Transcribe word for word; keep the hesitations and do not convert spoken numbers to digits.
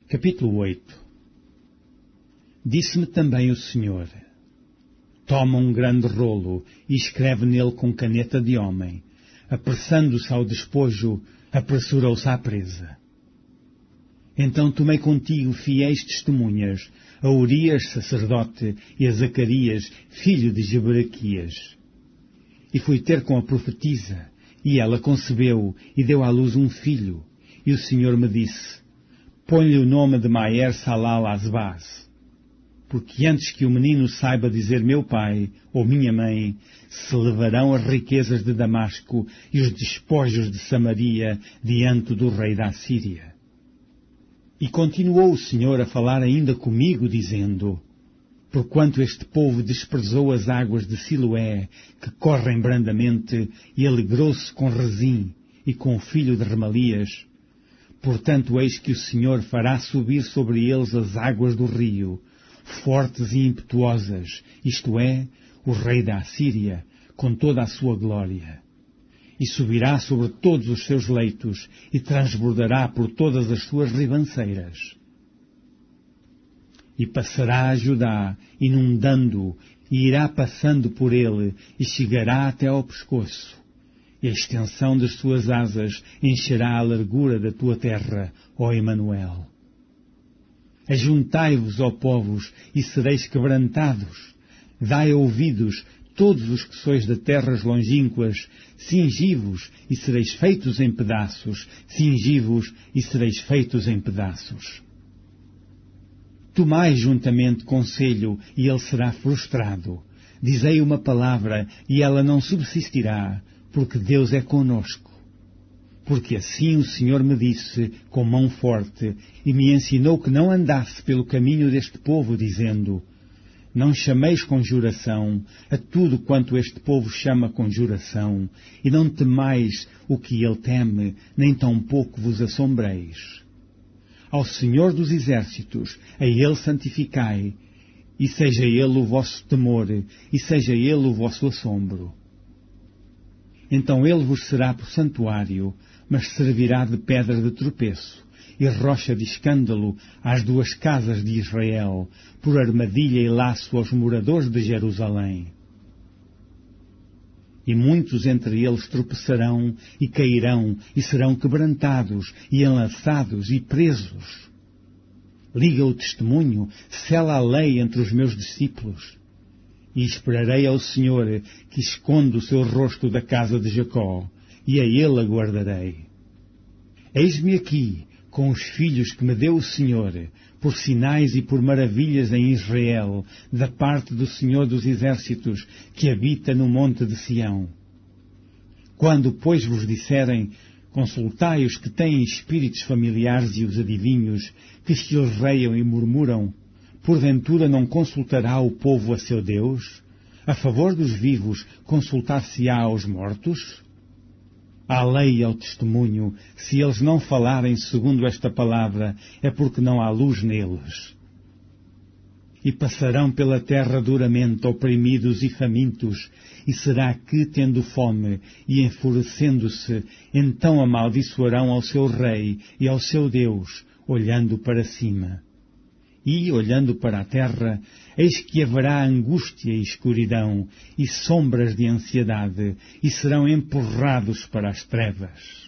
Capítulo oito. Disse-me também o Senhor: toma um grande rolo e escreve nele com caneta de homem. Apressando-se ao despojo, apressura-se à presa. Então tomei contigo fiéis testemunhas, a Urias, sacerdote, e a Zacarias, filho de Jeberequias. E fui ter com a profetisa, e ela concebeu, e deu à luz um filho. E o Senhor me disse: põe-lhe o nome de Maer Salal Azbaz. Porque antes que o menino saiba dizer meu pai ou minha mãe, se levarão as riquezas de Damasco e os despojos de Samaria diante do rei da Assíria. E continuou o Senhor a falar ainda comigo, dizendo: porquanto este povo desprezou as águas de Siloé, que correm brandamente, e alegrou-se com Rezim e com o filho de Remalias, portanto eis que o Senhor fará subir sobre eles as águas do rio, fortes e impetuosas, isto é, o rei da Assíria, com toda a sua glória. E subirá sobre todos os seus leitos, e transbordará por todas as suas ribanceiras. E passará a Judá, inundando-o, e irá passando por ele, e chegará até ao pescoço. E a extensão das suas asas encherá a largura da tua terra, ó Emanuel. Ajuntai-vos, ó povos, e sereis quebrantados. Dai ouvidos, todos os que sois de terras longínquas, cingi-vos, e sereis feitos em pedaços, cingi-vos, e sereis feitos em pedaços. Tomai juntamente conselho, e ele será frustrado. Dizei uma palavra, e ela não subsistirá, porque Deus é conosco. Porque assim o Senhor me disse, com mão forte, e me ensinou que não andasse pelo caminho deste povo, dizendo: não chameis conjuração a tudo quanto este povo chama conjuração, e não temais o que ele teme, nem tampouco vos assombreis. Ao Senhor dos Exércitos, a Ele santificai, e seja Ele o vosso temor, e seja Ele o vosso assombro. Então Ele vos será por santuário, mas servirá de pedra de tropeço e rocha de escândalo às duas casas de Israel, por armadilha e laço aos moradores de Jerusalém. E muitos entre eles tropeçarão e cairão e serão quebrantados e enlaçados e presos. Liga o testemunho, sela a lei entre os meus discípulos. E esperarei ao Senhor, que esconde o seu rosto da casa de Jacó, e a Ele aguardarei. Eis-me aqui, com os filhos que me deu o Senhor, por sinais e por maravilhas em Israel, da parte do Senhor dos Exércitos, que habita no monte de Sião. Quando, pois, vos disserem: consultai os que têm espíritos familiares e os adivinhos, que chilreiam e murmuram, porventura não consultará o povo a seu Deus? A favor dos vivos, consultar-se-á aos mortos? À lei e ao testemunho, se eles não falarem segundo esta palavra, é porque não há luz neles. E passarão pela terra duramente, oprimidos e famintos, e será que, tendo fome e enfurecendo-se, então amaldiçoarão ao seu rei e ao seu Deus, olhando para cima. E, olhando para a terra, eis que haverá angústia e escuridão, e sombras de ansiedade, e serão empurrados para as trevas.